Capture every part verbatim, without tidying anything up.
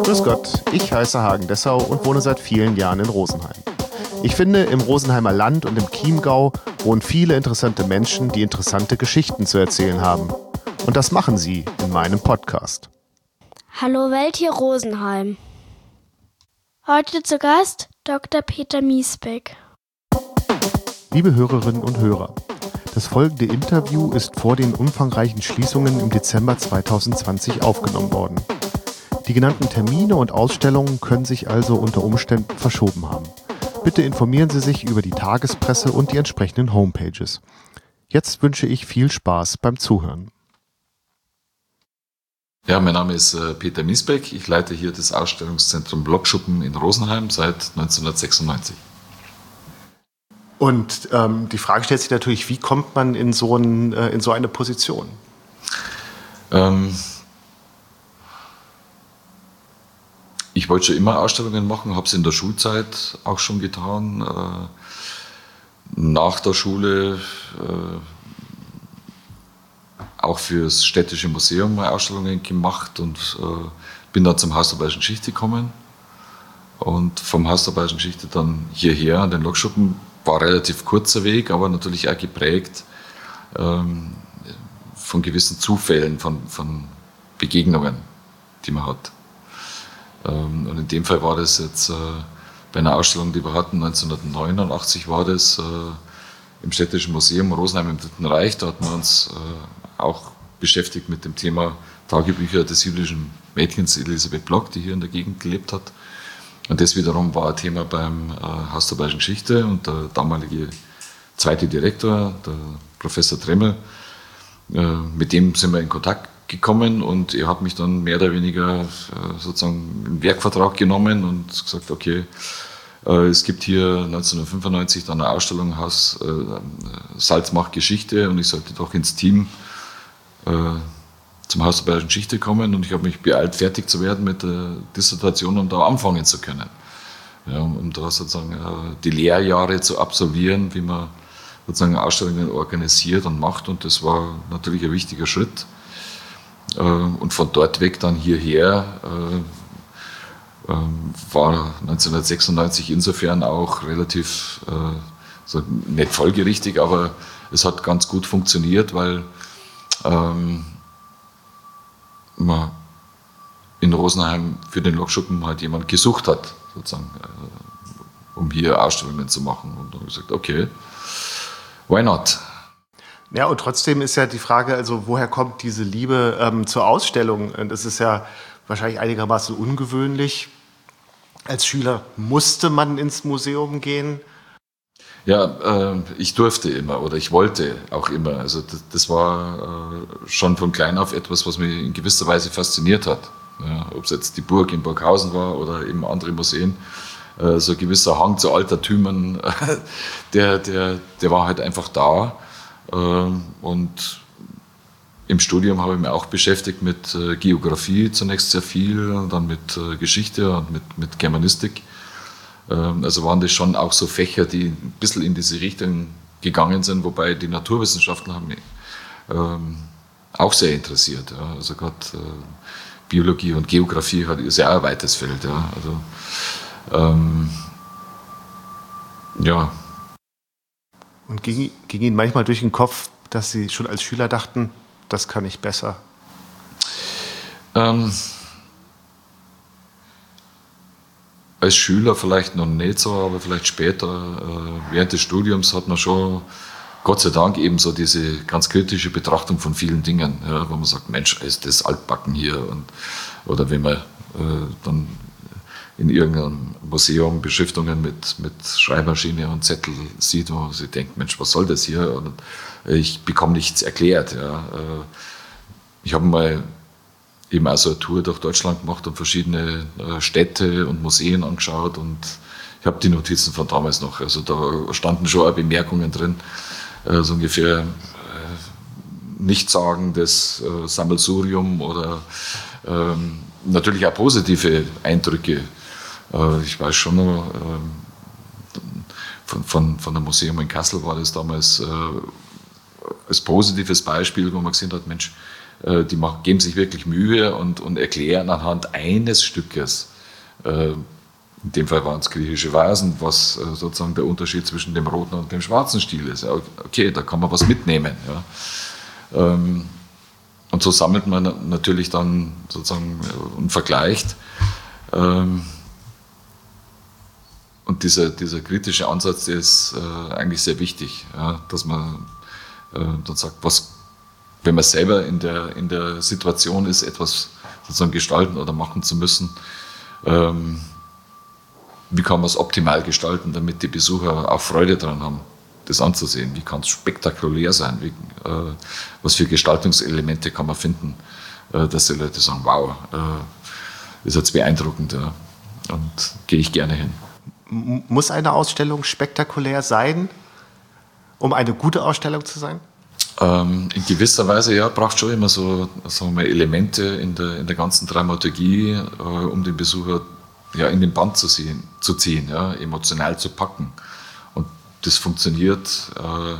Grüß Gott, ich heiße Hagen Dessau und wohne seit vielen Jahren in Rosenheim. Ich finde, im Rosenheimer Land und im Chiemgau wohnen viele interessante Menschen, die interessante Geschichten zu erzählen haben. Und das machen sie in meinem Podcast. Hallo Welt, hier Rosenheim. Heute zu Gast Doktor Peter Miesbeck. Liebe Hörerinnen und Hörer, das folgende Interview ist vor den umfangreichen Schließungen im Dezember zweitausendzwanzig aufgenommen worden. Die genannten Termine und Ausstellungen können sich also unter Umständen verschoben haben. Bitte informieren Sie sich über die Tagespresse und die entsprechenden Homepages. Jetzt wünsche ich viel Spaß beim Zuhören. Ja, mein Name ist äh, Peter Miesbeck. Ich leite hier das Ausstellungszentrum Lokschuppen in Rosenheim seit neunzehnhundertsechsundneunzig. Und ähm, die Frage stellt sich natürlich, wie kommt man in so, ein, äh, in so eine Position? Ähm, ich wollte schon immer Ausstellungen machen, habe es in der Schulzeit auch schon getan. Äh, nach der Schule äh, auch für das Städtische Museum mal Ausstellungen gemacht und äh, bin dann zum Haus der Bayerischen Geschichte gekommen. Und vom Haus der Bayerischen Geschichte dann hierher an den Lokschuppen. War ein relativ kurzer Weg, aber natürlich auch geprägt ähm, von gewissen Zufällen, von, von Begegnungen, die man hat. Ähm, und in dem Fall war das jetzt äh, bei einer Ausstellung, die wir hatten, neunzehnhundertneunundachtzig war das, äh, im Städtischen Museum Rosenheim im Dritten Reich. Da hatten wir uns äh, auch beschäftigt mit dem Thema Tagebücher des jüdischen Mädchens Elisabeth Block, die hier in der Gegend gelebt hat. Und das wiederum war ein Thema beim äh, Haus der Bayerischen Geschichte und der damalige zweite Direktor, der Professor Tremmel, äh, mit dem sind wir in Kontakt gekommen und er hat mich dann mehr oder weniger äh, sozusagen einen Werkvertrag genommen und gesagt, okay, äh, es gibt hier neunzehnhundertfünfundneunzig dann eine Ausstellung, Haus äh, Salz macht Geschichte und ich sollte doch ins Team äh, zum Haus der Bayerischen Geschichte kommen und ich habe mich beeilt, fertig zu werden mit der Dissertation, um da anfangen zu können. Ja, um da sozusagen äh, die Lehrjahre zu absolvieren, wie man sozusagen Ausstellungen organisiert und macht und das war natürlich ein wichtiger Schritt. Äh, und von dort weg dann hierher äh, äh, war neunzehnhundertsechsundneunzig insofern auch relativ, äh, so nicht folgerichtig, aber es hat ganz gut funktioniert, weil ähm, man in Rosenheim für den Lokschuppen halt jemand gesucht hat, sozusagen, äh, um hier Ausstellungen zu machen. Und dann habe ich gesagt, okay, why not? Ja, und trotzdem ist ja die Frage, also woher kommt diese Liebe ähm, zur Ausstellung? Und das ist ja wahrscheinlich einigermaßen ungewöhnlich. Als Schüler musste man ins Museum gehen. Ja, äh, ich durfte immer oder ich wollte auch immer. Also das, das war äh, schon von klein auf etwas, was mich in gewisser Weise fasziniert hat. Ja, ob es jetzt die Burg in Burghausen war oder eben andere Museen. Äh, so ein gewisser Hang zu Altertümern, der, der, der war halt einfach da. Äh, und im Studium habe ich mich auch beschäftigt mit äh, Geografie zunächst sehr viel, dann mit äh, Geschichte und mit, mit Germanistik. Also waren das schon auch so Fächer, die ein bisschen in diese Richtung gegangen sind, wobei die Naturwissenschaften haben mich ähm, auch sehr interessiert. Ja. Also gerade äh, Biologie und Geografie hat, ist ja auch ein weites Feld. Ja. Also, ähm, ja. Und ging, ging Ihnen manchmal durch den Kopf, dass Sie schon als Schüler dachten, das kann ich besser? Ähm, Als Schüler vielleicht noch nicht so, aber vielleicht später, äh, während des Studiums hat man schon, Gott sei Dank, eben so diese ganz kritische Betrachtung von vielen Dingen, ja, wo man sagt, Mensch, ist das altbacken hier? Und, oder wenn man äh, dann in irgendeinem Museum Beschriftungen mit, mit Schreibmaschine und Zettel sieht, wo man sich denkt, Mensch, was soll das hier? Und ich bekomme nichts erklärt. Ja. Äh, ich habe mal eben auch so eine Tour durch Deutschland gemacht und verschiedene äh, Städte und Museen angeschaut und ich habe die Notizen von damals noch. Also da standen schon auch Bemerkungen drin, äh, so ungefähr äh, Nichtsagendes äh, Sammelsurium oder ähm, natürlich auch positive Eindrücke. Äh, ich weiß schon noch, äh, von, von, von einem Museum in Kassel war das damals äh, als positives Beispiel, wo man gesehen hat, Mensch, äh, die machen, geben sich wirklich Mühe und, und erklären anhand eines Stückes, äh, in dem Fall waren es griechische Vasen, was äh, sozusagen der Unterschied zwischen dem roten und dem schwarzen Stil ist. Ja, okay, da kann man was mitnehmen. Ja. Ähm, und so sammelt man natürlich dann sozusagen äh, und vergleicht. Ähm, und dieser, dieser kritische Ansatz, der ist äh, eigentlich sehr wichtig, ja, dass man äh, dann sagt, was, wenn man selber in der, in der Situation ist, etwas sozusagen gestalten oder machen zu müssen, ähm, wie kann man es optimal gestalten, damit die Besucher auch Freude daran haben, das anzusehen? Wie kann es spektakulär sein? Wie, äh, was für Gestaltungselemente kann man finden, äh, dass die Leute sagen, wow, äh, ist jetzt beeindruckend, ja, und gehe ich gerne hin. Muss eine Ausstellung spektakulär sein, um eine gute Ausstellung zu sein? Ähm, in gewisser Weise, ja, braucht schon immer so, sagen wir, Elemente in der, in der ganzen Dramaturgie, äh, um den Besucher ja, in den Band zu, sehen, zu ziehen, ja, emotional zu packen. Und das funktioniert äh,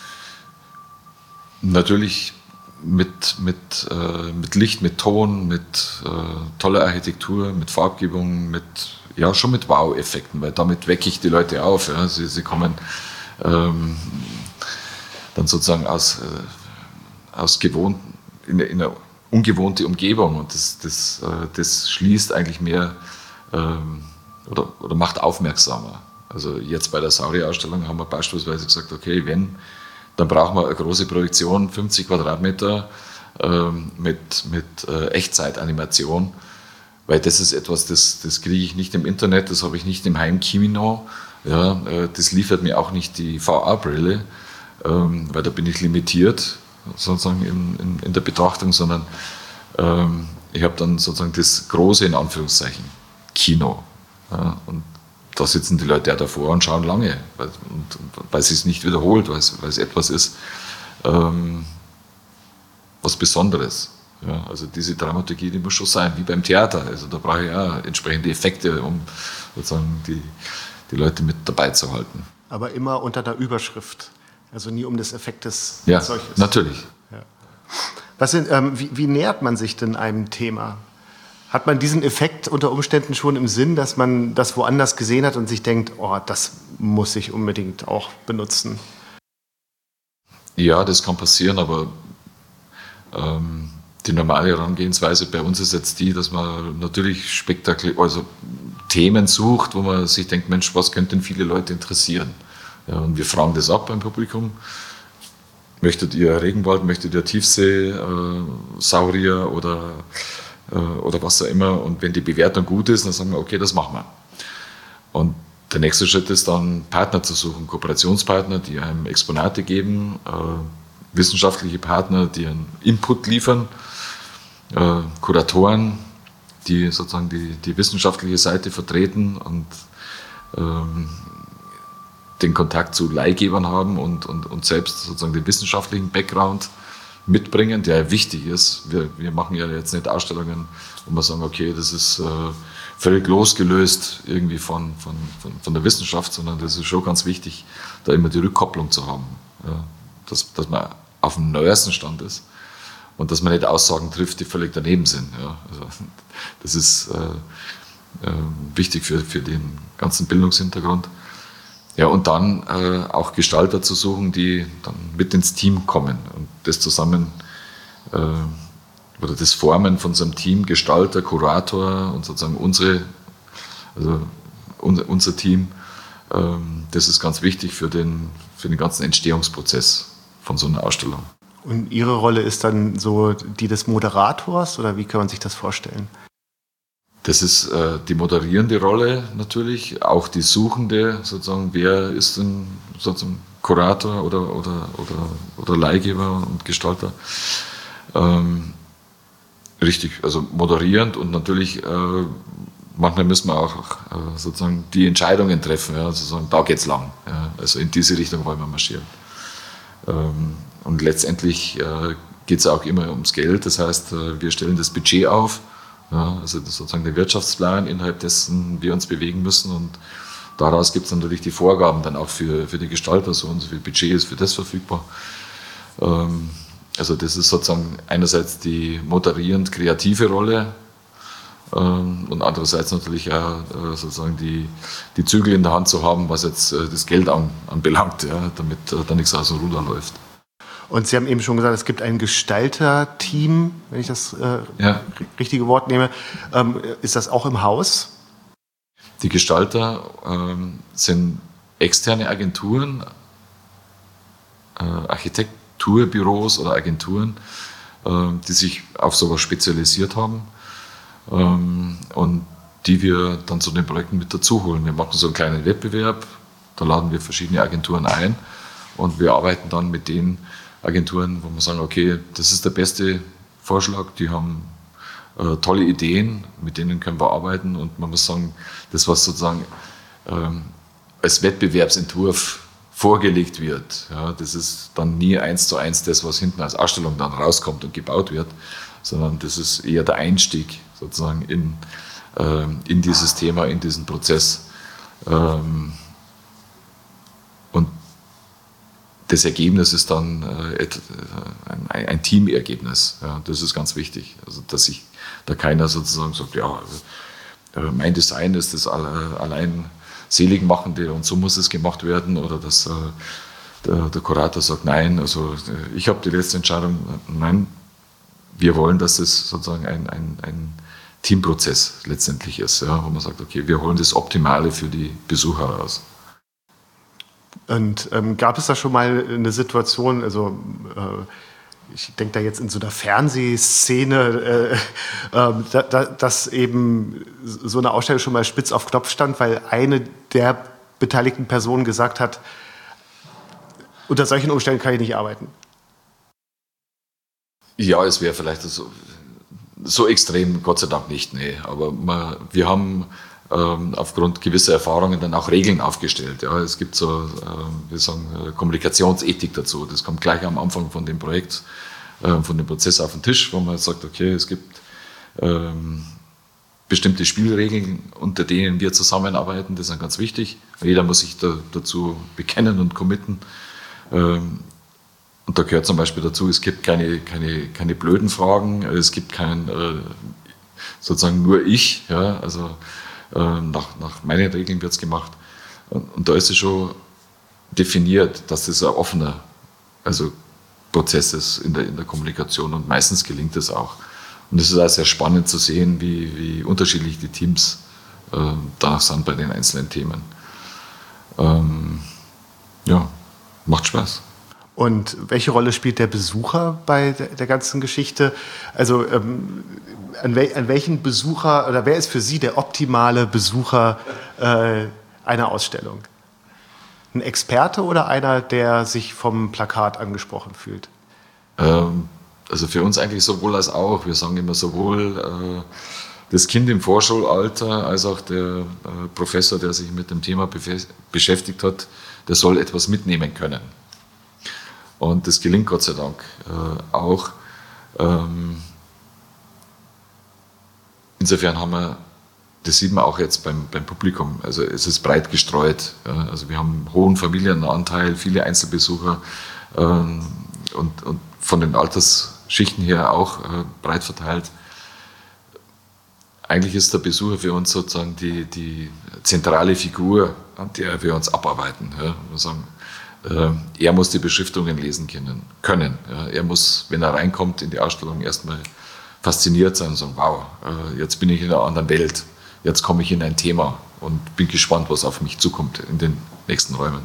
natürlich mit, mit, äh, mit Licht, mit Ton, mit äh, toller Architektur, mit Farbgebung, mit, ja, schon mit Wow-Effekten, weil damit wecke ich die Leute auf. Ja. Sie, sie kommen ähm, dann sozusagen aus, äh, aus gewohnt, in, in eine ungewohnte Umgebung, und das, das, äh, das schließt eigentlich mehr Oder, oder macht aufmerksamer. Also jetzt bei der Sauri-Ausstellung haben wir beispielsweise gesagt, okay, wenn, dann brauchen wir eine große Projektion, fünfzig Quadratmeter ähm, mit, mit äh, Echtzeitanimation, weil das ist etwas, das, das kriege ich nicht im Internet, das habe ich nicht im Heimkino, ja, äh, das liefert mir auch nicht die V R-Brille, ähm, weil da bin ich limitiert sozusagen in, in, in der Betrachtung, sondern ähm, ich habe dann sozusagen das große, in Anführungszeichen, Kino. Ja, und da sitzen die Leute ja davor und schauen lange, weil, und, weil sie es nicht wiederholt, weil es, weil es etwas ist, ähm, was Besonderes. Ja, also diese Dramaturgie, die muss schon sein, wie beim Theater. Also da brauche ich ja entsprechende Effekte, um sozusagen die, die Leute mit dabei zu halten. Aber immer unter der Überschrift, also nie um des Effektes ja, als solches. Natürlich. Ja. Was sind, ähm, wie, wie nähert man sich denn einem Thema? Hat man diesen Effekt unter Umständen schon im Sinn, dass man das woanders gesehen hat und sich denkt, oh, das muss ich unbedingt auch benutzen? Ja, das kann passieren, aber ähm, die normale Herangehensweise bei uns ist jetzt die, dass man natürlich spektakulär, also Themen sucht, wo man sich denkt, Mensch, was könnten viele Leute interessieren? Ja, und wir fragen das ab beim Publikum. Möchtet ihr Regenwald, möchtet ihr Tiefsee, äh, Saurier oder oder was auch immer, und wenn die Bewertung gut ist, dann sagen wir, okay, das machen wir. Und der nächste Schritt ist dann, Partner zu suchen, Kooperationspartner, die einem Exponate geben, äh, wissenschaftliche Partner, die einen Input liefern, äh, Kuratoren, die sozusagen die, die wissenschaftliche Seite vertreten und ähm, den Kontakt zu Leihgebern haben und, und, und selbst sozusagen den wissenschaftlichen Background mitbringen, der wichtig ist. Wir, wir machen ja jetzt nicht Ausstellungen, wo wir sagen, okay, das ist äh, völlig losgelöst irgendwie von, von, von, von der Wissenschaft, sondern das ist schon ganz wichtig, da immer die Rückkopplung zu haben. Ja, dass, dass man auf dem neuesten Stand ist und dass man nicht Aussagen trifft, die völlig daneben sind. Ja, also, das ist äh, äh, wichtig für, für den ganzen Bildungshintergrund. Ja, und dann äh, auch Gestalter zu suchen, die dann mit ins Team kommen und das zusammen äh, oder das Formen von so einem Team, Gestalter, Kurator und sozusagen unsere, also unser, unser Team, ähm, das ist ganz wichtig für den, für den ganzen Entstehungsprozess von so einer Ausstellung. Und Ihre Rolle ist dann so die des Moderators, oder wie kann man sich das vorstellen? Das ist äh, die moderierende Rolle natürlich, auch die suchende, sozusagen, wer ist denn sozusagen Kurator oder, oder, oder, oder Leihgeber und Gestalter. Ähm, richtig, also moderierend, und natürlich äh, manchmal müssen wir auch äh, sozusagen die Entscheidungen treffen, ja, also sagen, da geht's lang, ja, also in diese Richtung wollen wir marschieren. Ähm, und letztendlich äh, geht es auch immer ums Geld, das heißt, äh, wir stellen das Budget auf. Ja, also das ist sozusagen der Wirtschaftsplan, innerhalb dessen wir uns bewegen müssen, und daraus gibt es natürlich die Vorgaben dann auch für, für die Gestalter, so und so viel Budget ist für das verfügbar. Ähm, Also das ist sozusagen einerseits die moderierend kreative Rolle ähm, und andererseits natürlich auch äh, sozusagen die, die Zügel in der Hand zu haben, was jetzt äh, das Geld an, anbelangt, ja, damit äh, da nichts aus dem Ruder läuft. Und Sie haben eben schon gesagt, es gibt ein Gestalter-Team, wenn ich das äh, ja. richtige Wort nehme. Ähm, ist das auch im Haus? Die Gestalter ähm, sind externe Agenturen, äh, Architekturbüros oder Agenturen, äh, die sich auf sowas spezialisiert haben ähm, und die wir dann zu den Projekten mit dazu holen. Wir machen so einen kleinen Wettbewerb, da laden wir verschiedene Agenturen ein und wir arbeiten dann mit den Agenturen, wo wir sagen, okay, das ist der beste Vorschlag, die haben äh, tolle Ideen, mit denen können wir arbeiten und man muss sagen, das, was sozusagen ähm, als Wettbewerbsentwurf vorgelegt wird, ja, das ist dann nie eins zu eins das, was hinten als Ausstellung dann rauskommt und gebaut wird, sondern das ist eher der Einstieg sozusagen in, ähm, in dieses Thema, in diesen Prozess. Ähm, und das Ergebnis ist dann äh, ein, ein Teamergebnis. Ja, das ist ganz wichtig. Also, dass sich da keiner sozusagen sagt, ja, äh, mein Design ist das alle, allein Seligmachende und so muss es gemacht werden. Oder dass äh, der, der Kurator sagt, nein, also äh, ich habe die letzte Entscheidung. Nein, wir wollen, dass es sozusagen ein, ein, ein Teamprozess letztendlich ist, ja, wo man sagt, okay, wir holen das Optimale für die Besucher raus. Und ähm, gab es da schon mal eine Situation, also äh, ich denke da jetzt in so einer Fernsehszene, äh, äh, da, da, dass eben so eine Ausstellung schon mal spitz auf Knopf stand, weil eine der beteiligten Personen gesagt hat, unter solchen Umständen kann ich nicht arbeiten? Ja, es wäre vielleicht so, so extrem, Gott sei Dank nicht, nee. Aber man, wir haben ähm, aufgrund gewisser Erfahrungen dann auch Regeln aufgestellt. Ja, es gibt so, äh, wir sagen, Kommunikationsethik dazu. Das kommt gleich am Anfang von dem Projekt, äh, von dem Prozess auf den Tisch, wo man sagt, okay, es gibt ähm, bestimmte Spielregeln, unter denen wir zusammenarbeiten. Das ist ganz wichtig. Jeder muss sich da, dazu bekennen und committen. Ähm, Und da gehört zum Beispiel dazu, es gibt keine, keine, keine blöden Fragen, es gibt kein, äh, sozusagen nur ich, ja, also äh, nach, nach meinen Regeln wird es gemacht. Und, und da ist es schon definiert, dass das ein offener also Prozess ist in der, in der Kommunikation und meistens gelingt es auch. Und es ist auch sehr spannend zu sehen, wie, wie unterschiedlich die Teams äh, danach sind bei den einzelnen Themen. Ähm, ja, macht Spaß. Und welche Rolle spielt der Besucher bei der, der ganzen Geschichte? Also ähm, an, wel, an welchen Besucher oder wer ist für Sie der optimale Besucher äh, einer Ausstellung? Ein Experte oder einer, der sich vom Plakat angesprochen fühlt? Ähm, also für uns eigentlich sowohl als auch. Wir sagen immer sowohl äh, das Kind im Vorschulalter als auch der äh, Professor, der sich mit dem Thema bef- beschäftigt hat, der soll etwas mitnehmen können. Und das gelingt Gott sei Dank äh, auch. Ähm, insofern haben wir, das sieht man auch jetzt beim, beim Publikum, also es ist breit gestreut. Ja, also wir haben einen hohen Familienanteil, viele Einzelbesucher ähm, und, und von den Altersschichten her auch äh, breit verteilt. Eigentlich ist der Besucher für uns sozusagen die, die zentrale Figur, an der wir uns abarbeiten. Ja, wir sagen, er muss die Beschriftungen lesen können. können. Er muss, wenn er reinkommt in die Ausstellung, erstmal fasziniert sein und sagen, wow, jetzt bin ich in einer anderen Welt, jetzt komme ich in ein Thema und bin gespannt, was auf mich zukommt in den nächsten Räumen.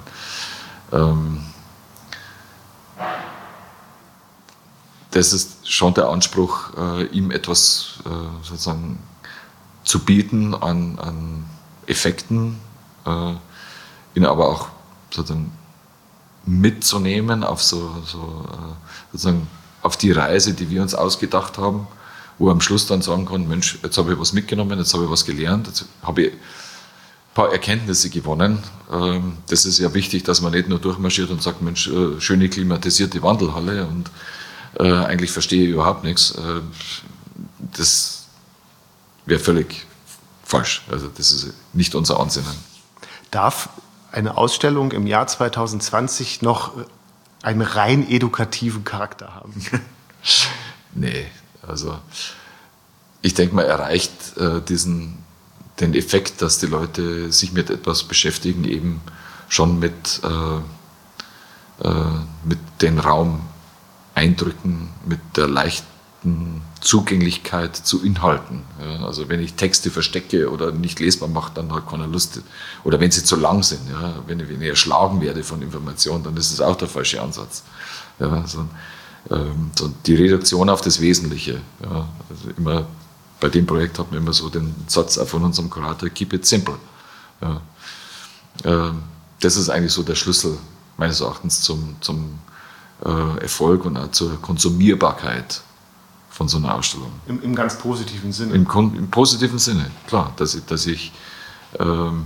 Das ist schon der Anspruch, ihm etwas sozusagen zu bieten an, an Effekten, ihn aber auch sozusagen mitzunehmen auf so, so sozusagen auf die Reise, die wir uns ausgedacht haben, wo er am Schluss dann sagen kann, Mensch, jetzt habe ich was mitgenommen, jetzt habe ich was gelernt, jetzt habe ich ein paar Erkenntnisse gewonnen. Das ist ja wichtig, dass man nicht nur durchmarschiert und sagt, Mensch, schöne klimatisierte Wandelhalle und eigentlich verstehe ich überhaupt nichts. Das wäre völlig falsch. Also das ist nicht unser Ansinnen. Darf eine Ausstellung im Jahr zwanzig zwanzig noch einen rein edukativen Charakter haben. Nee, also ich denke, man erreicht äh, diesen, den Effekt, dass die Leute sich mit etwas beschäftigen, eben schon mit, äh, äh, mit den Raumeindrücken, mit der leichten Zugänglichkeit zu Inhalten. Ja, also wenn ich Texte verstecke oder nicht lesbar mache, dann hat keiner Lust. Oder wenn sie zu lang sind, ja, wenn, ich, wenn ich erschlagen werde von Informationen, dann ist es auch der falsche Ansatz. Ja, so, ähm, so die Reduktion auf das Wesentliche. Ja, also immer bei dem Projekt hat man immer so den Satz auch von unserem Kurator, keep it simple. Ja, ähm, das ist eigentlich so der Schlüssel meines Erachtens zum, zum äh, Erfolg und auch zur Konsumierbarkeit von so einer Ausstellung. Im, im ganz positiven Sinne? Im, im positiven Sinne, klar. Dass ich, dass ich ähm,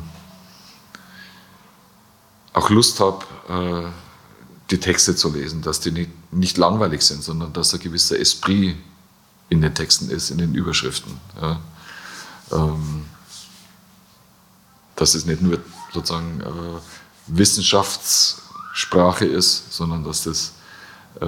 auch Lust habe, äh, die Texte zu lesen, dass die nicht, nicht langweilig sind, sondern dass ein gewisser Esprit in den Texten ist, in den Überschriften. Ja. Ähm, dass es nicht nur sozusagen äh, Wissenschaftssprache ist, sondern dass das äh,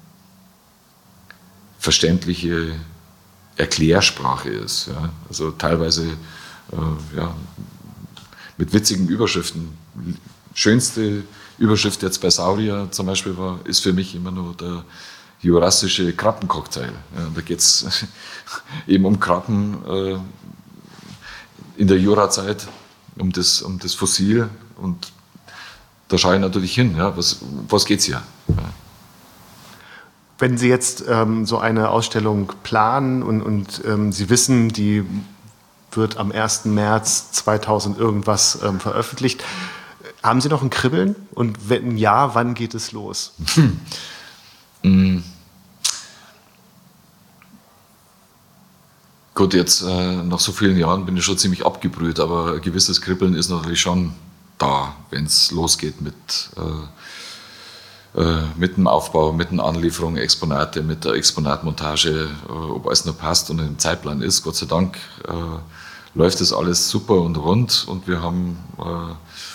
verständliche Erklärsprache ist. Ja. Also teilweise äh, ja, mit witzigen Überschriften. Schönste Überschrift jetzt bei Saurier zum Beispiel war, ist für mich immer nur der jurassische Krabbencocktail. Ja, da geht es eben um Krabben äh, in der Jurazeit, um das, um das Fossil. Und da schaue ich natürlich hin, ja, was, was geht es hier? Ja. Wenn Sie jetzt ähm, so eine Ausstellung planen und, und ähm, Sie wissen, die wird am ersten März zweitausend irgendwas ähm, veröffentlicht, haben Sie noch ein Kribbeln? Und wenn ja, wann geht es los? Hm. Mm. Gut, jetzt äh, nach so vielen Jahren bin ich schon ziemlich abgebrüht, aber ein gewisses Kribbeln ist natürlich schon da, wenn es losgeht mit, äh, äh, mit dem Aufbau, mit der Anlieferung, Exponate, mit der Exponatmontage, äh, ob alles noch passt und im Zeitplan ist. Gott sei Dank äh, läuft das alles super und rund und wir haben äh,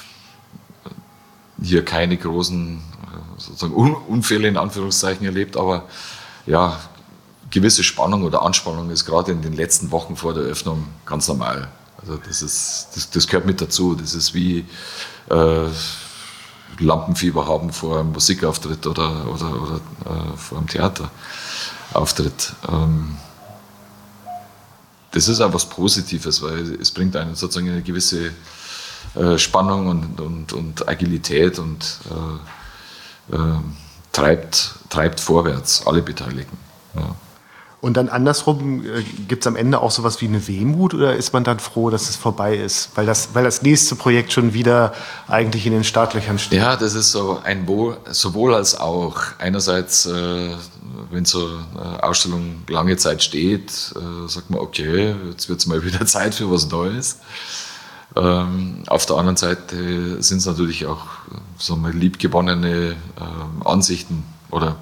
hier keine großen sozusagen Unfälle in Anführungszeichen erlebt, aber ja, gewisse Spannung oder Anspannung ist gerade in den letzten Wochen vor der Öffnung ganz normal. Also das ist, das, das gehört mit dazu. Das ist wie äh, Lampenfieber haben vor einem Musikauftritt oder, oder, oder äh, vor einem Theaterauftritt. Ähm, das ist auch was Positives, weil es bringt einen sozusagen eine gewisse äh, Spannung und, und, und Agilität und äh, äh, treibt, treibt vorwärts alle Beteiligten. Ja. Und dann andersrum, äh, gibt es am Ende auch sowas wie eine Wehmut oder ist man dann froh, dass es vorbei ist? Weil das, weil das nächste Projekt schon wieder eigentlich in den Startlöchern steht. Ja, das ist so ein Wohl, sowohl als auch. Einerseits, äh, wenn so eine Ausstellung lange Zeit steht, äh, sagt man, okay, jetzt wird es mal wieder Zeit für was Neues. Ähm, auf der anderen Seite sind es natürlich auch so mal liebgewonnene äh, Ansichten oder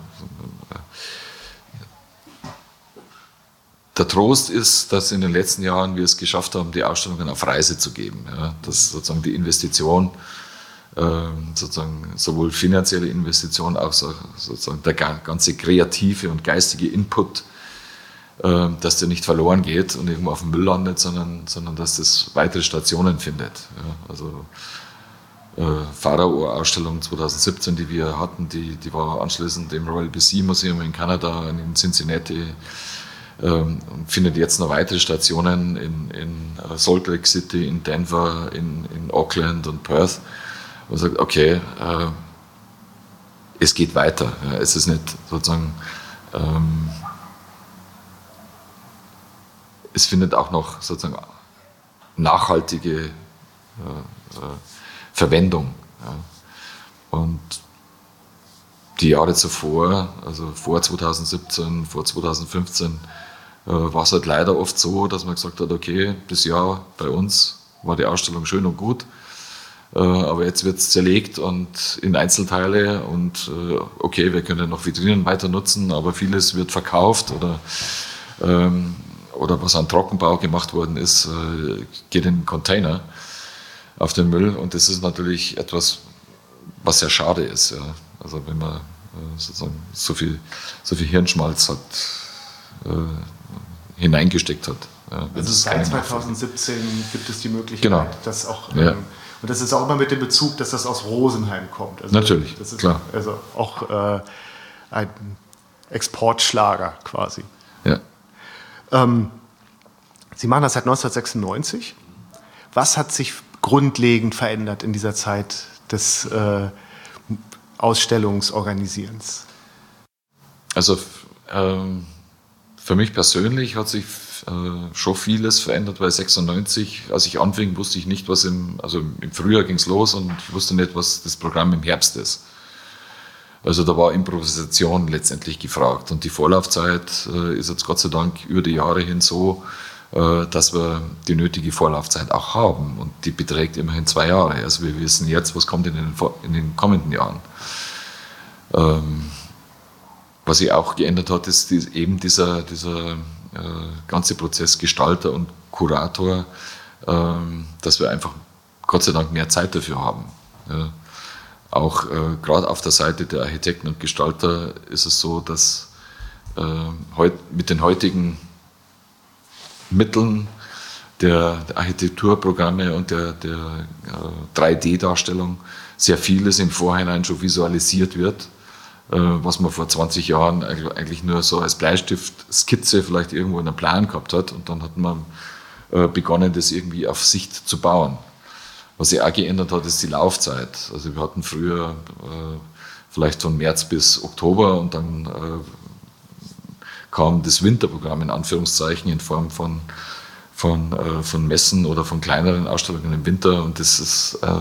der Trost ist, dass in den letzten Jahren wir es geschafft haben, die Ausstellungen auf Reise zu geben. Ja, dass sozusagen die Investition, äh, sozusagen sowohl finanzielle Investition, auch so, sozusagen der ganze kreative und geistige Input, äh, dass der nicht verloren geht und irgendwo auf dem Müll landet, sondern, sondern dass das weitere Stationen findet. Ja, also äh, Pharao-Ausstellung zweitausendsiebzehn, die wir hatten, die, die war anschließend im Royal B C Museum in Kanada, in Cincinnati, und findet jetzt noch weitere Stationen in, in Salt Lake City, in Denver, in, in Auckland und Perth. Und sagt, okay, äh, es geht weiter. Ja, es ist nicht sozusagen, ähm, es findet auch noch sozusagen nachhaltige äh, äh, Verwendung. Ja. Und die Jahre zuvor, also vor zweitausendsiebzehn, vor zweitausendfünfzehn, war es halt leider oft so, dass man gesagt hat, okay, das Jahr bei uns war die Ausstellung schön und gut, aber jetzt wird es zerlegt und in Einzelteile und okay, wir können noch Vitrinen weiter nutzen, aber vieles wird verkauft oder, oder was an Trockenbau gemacht worden ist, geht in den Container auf den Müll und das ist natürlich etwas, was sehr schade ist. Ja. Also wenn man äh, sozusagen so viel, so viel Hirnschmalz hat, äh, hineingesteckt hat. Ja, also seit zwanzig siebzehn gibt es die Möglichkeit, genau. dass auch, ja. ähm, und das ist auch immer mit dem Bezug, dass das aus Rosenheim kommt. Also Natürlich, das ist klar. Also auch äh, ein Exportschlager quasi. Ja. Ähm, Sie machen das seit neunzehnhundertsechsundneunzig. Was hat sich grundlegend verändert in dieser Zeit des äh, Ausstellungsorganisierens? Also ähm, für mich persönlich hat sich äh, schon vieles verändert, weil sechsundneunzig, als ich anfing, wusste ich nicht, was im, also im Frühjahr ging es los und ich wusste nicht, was das Programm im Herbst ist. Also da war Improvisation letztendlich gefragt und die Vorlaufzeit äh, ist jetzt Gott sei Dank über die Jahre hin so, äh, dass wir die nötige Vorlaufzeit auch haben und die beträgt immerhin zwei Jahre. Also wir wissen jetzt, was kommt in den, in den kommenden Jahren. Ähm, was sich auch geändert hat, ist die, eben dieser, dieser äh, ganze Prozess Gestalter und Kurator, äh, dass wir einfach Gott sei Dank mehr Zeit dafür haben. Ja. Auch äh, gerade auf der Seite der Architekten und Gestalter ist es so, dass äh, heut, mit den heutigen Mitteln der, der Architekturprogramme und der, der äh, drei D-Darstellung sehr vieles im Vorhinein schon visualisiert wird, äh, was man vor zwanzig Jahren eigentlich nur so als Bleistift-Skizze vielleicht irgendwo in einem Plan gehabt hat und dann hat man äh, begonnen, das irgendwie auf Sicht zu bauen. Was sich auch geändert hat, ist die Laufzeit. Also wir hatten früher äh, vielleicht von März bis Oktober und dann äh, kam das Winterprogramm in Anführungszeichen in Form von, von, äh, von Messen oder von kleineren Ausstellungen im Winter und das ist äh,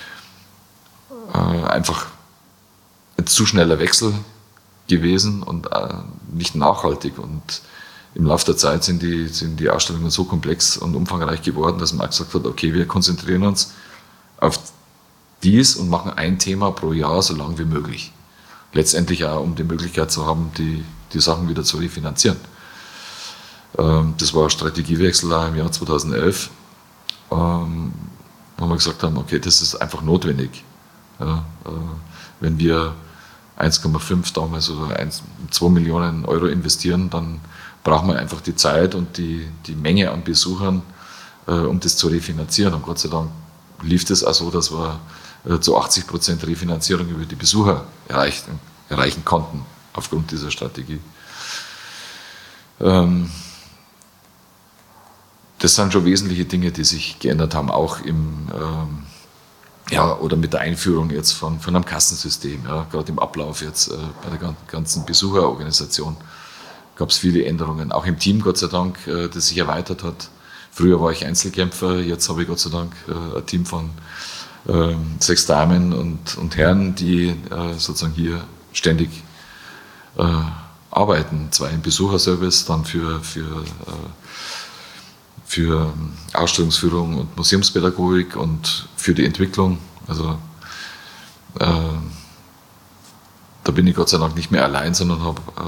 äh, einfach ein zu schneller Wechsel gewesen und äh, nicht nachhaltig und im Laufe der Zeit sind die, sind die Ausstellungen so komplex und umfangreich geworden, dass man auch gesagt hat, okay, wir konzentrieren uns auf dies und machen ein Thema pro Jahr so lang wie möglich. Letztendlich auch, um die Möglichkeit zu haben, die, die Sachen wieder zu refinanzieren. Ähm, das war ein Strategiewechsel im Jahr zweitausendelf, ähm, wo wir gesagt haben, okay, das ist einfach notwendig. Ja, äh, wenn wir eins Komma fünf damals oder zwei Millionen Euro investieren, dann braucht man einfach die Zeit und die, die Menge an Besuchern, äh, um das zu refinanzieren. Und Gott sei Dank lief das auch so, dass wir äh, zu achtzig Prozent Refinanzierung über die Besucher erreichen, erreichen konnten, aufgrund dieser Strategie. Ähm, das sind schon wesentliche Dinge, die sich geändert haben, auch im, ähm, ja, oder mit der Einführung jetzt von, von einem Kassensystem, ja, gerade im Ablauf jetzt äh, bei der ganzen Besucherorganisation. Gab es viele Änderungen, auch im Team, Gott sei Dank, äh, das sich erweitert hat. Früher war ich Einzelkämpfer, jetzt habe ich Gott sei Dank äh, ein Team von äh, sechs Damen und, und Herren, die äh, sozusagen hier ständig äh, arbeiten. Zwei im Besucherservice, dann für, für, äh, für Ausstellungsführung und Museumspädagogik und für die Entwicklung. Also äh, da bin ich Gott sei Dank nicht mehr allein, sondern habe äh,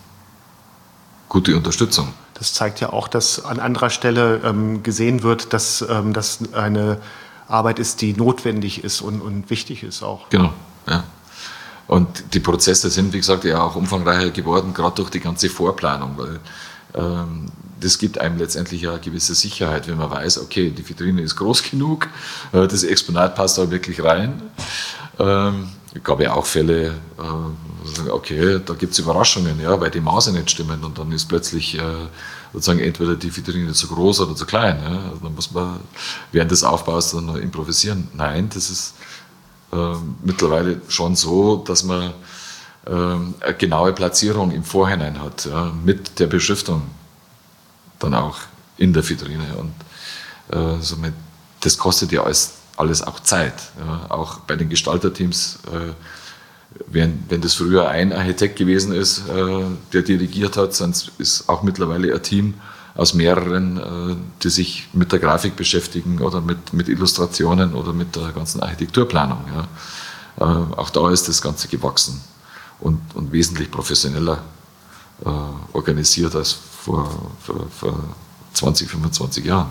gute Unterstützung. Das zeigt ja auch, dass an anderer Stelle ähm, gesehen wird, dass ähm, das eine Arbeit ist, die notwendig ist und, und wichtig ist auch. Genau, ja. Und die Prozesse sind, wie gesagt, ja auch umfangreicher geworden, gerade durch die ganze Vorplanung, weil ähm, das gibt einem letztendlich ja eine gewisse Sicherheit, wenn man weiß, okay, die Vitrine ist groß genug, äh, das Exponat passt da wirklich rein. Ähm, Es gab ja auch Fälle, okay, da gibt es Überraschungen, ja, weil die Maße nicht stimmen und dann ist plötzlich äh, sozusagen entweder die Vitrine zu groß oder zu klein. Ja. Also dann muss man während des Aufbaus dann noch improvisieren. Nein, das ist äh, mittlerweile schon so, dass man äh, eine genaue Platzierung im Vorhinein hat, ja, mit der Beschriftung dann auch in der Vitrine. Und äh, somit, das kostet ja alles alles auch Zeit. Ja. Auch bei den Gestalterteams, äh, wenn, wenn das früher ein Architekt gewesen ist, äh, der dirigiert hat, sonst ist auch mittlerweile ein Team aus mehreren, äh, die sich mit der Grafik beschäftigen oder mit, mit Illustrationen oder mit der ganzen Architekturplanung. Ja. Äh, auch da ist das Ganze gewachsen und, und wesentlich professioneller äh, organisiert als vor, vor, vor zwanzig, fünfundzwanzig Jahren.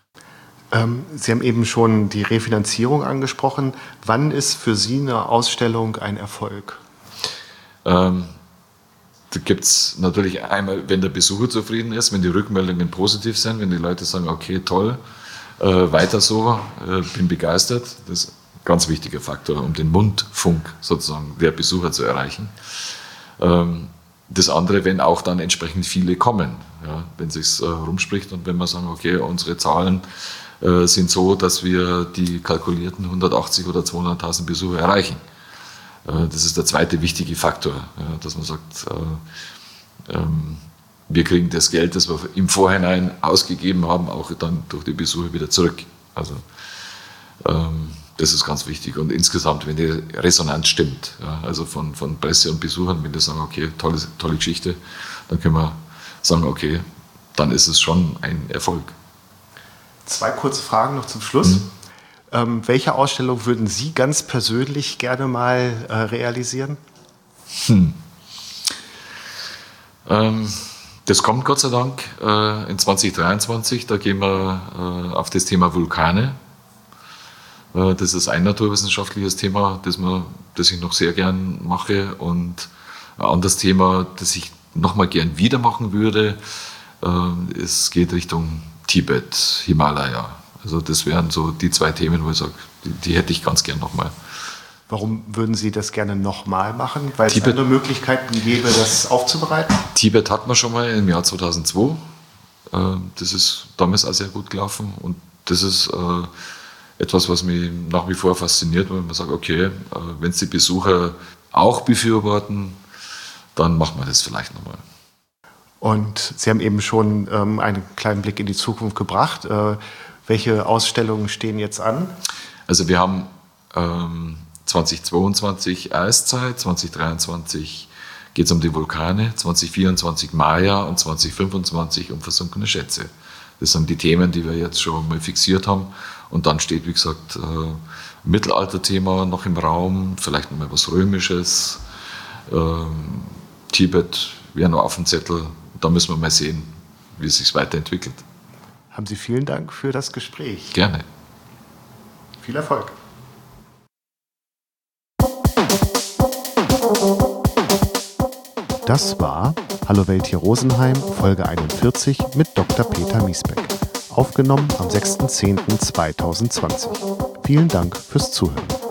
Sie haben eben schon die Refinanzierung angesprochen. Wann ist für Sie eine Ausstellung ein Erfolg? Ähm, da gibt es natürlich einmal, wenn der Besucher zufrieden ist, wenn die Rückmeldungen positiv sind, wenn die Leute sagen, okay, toll, äh, weiter so, äh, bin begeistert. Das ist ein ganz wichtiger Faktor, um den Mundfunk sozusagen der Besucher zu erreichen. Ähm, das andere, wenn auch dann entsprechend viele kommen, ja, wenn es sich äh, rumspricht und wenn wir sagen, okay, unsere Zahlen äh, sind so, dass wir die kalkulierten hundertachtzig oder zweihunderttausend Besucher erreichen. Das ist der zweite wichtige Faktor, dass man sagt, wir kriegen das Geld, das wir im Vorhinein ausgegeben haben, auch dann durch die Besucher wieder zurück. Also das ist ganz wichtig. Und insgesamt, wenn die Resonanz stimmt, also von, von Presse und Besuchern, wenn die sagen, okay, tolle, tolle Geschichte, dann können wir sagen, okay, dann ist es schon ein Erfolg. Zwei kurze Fragen noch zum Schluss. Mhm. Ähm, welche Ausstellung würden Sie ganz persönlich gerne mal äh, realisieren? Hm. Ähm, das kommt Gott sei Dank äh, in zwanzig dreiundzwanzig. Da gehen wir äh, auf das Thema Vulkane. Äh, das ist ein naturwissenschaftliches Thema, das, man, das ich noch sehr gern mache. Und ein anderes Thema, das ich noch mal gern wieder machen würde, äh, es geht Richtung Tibet, Himalaya. Also das wären so die zwei Themen, wo ich sage, die, die hätte ich ganz gern nochmal. Warum würden Sie das gerne nochmal machen? Weil es andere Möglichkeiten gäbe, das aufzubereiten? Tibet hatten wir schon mal im Jahr zweitausendzwei. Das ist damals auch sehr gut gelaufen. Und das ist etwas, was mich nach wie vor fasziniert, weil man sagt, okay, wenn es die Besucher auch befürworten, dann machen wir das vielleicht nochmal. Und Sie haben eben schon ähm, einen kleinen Blick in die Zukunft gebracht. Äh, welche Ausstellungen stehen jetzt an? Also wir haben ähm, zwanzig zweiundzwanzig Eiszeit, zwanzig dreiundzwanzig geht es um die Vulkane, zwanzig vierundzwanzig Maya und zwanzig fünfundzwanzig um versunkene Schätze. Das sind die Themen, die wir jetzt schon mal fixiert haben. Und dann steht, wie gesagt, äh, Mittelalterthema noch im Raum, vielleicht noch mal was Römisches. Ähm, Tibet wäre noch auf dem Zettel. Da müssen wir mal sehen, wie es sich weiterentwickelt. Haben Sie vielen Dank für das Gespräch. Gerne. Viel Erfolg. Das war Hallo Welt hier Rosenheim, Folge einundvierzig mit Doktor Peter Miesbeck. Aufgenommen am sechster zehnter zweitausendzwanzig. Vielen Dank fürs Zuhören.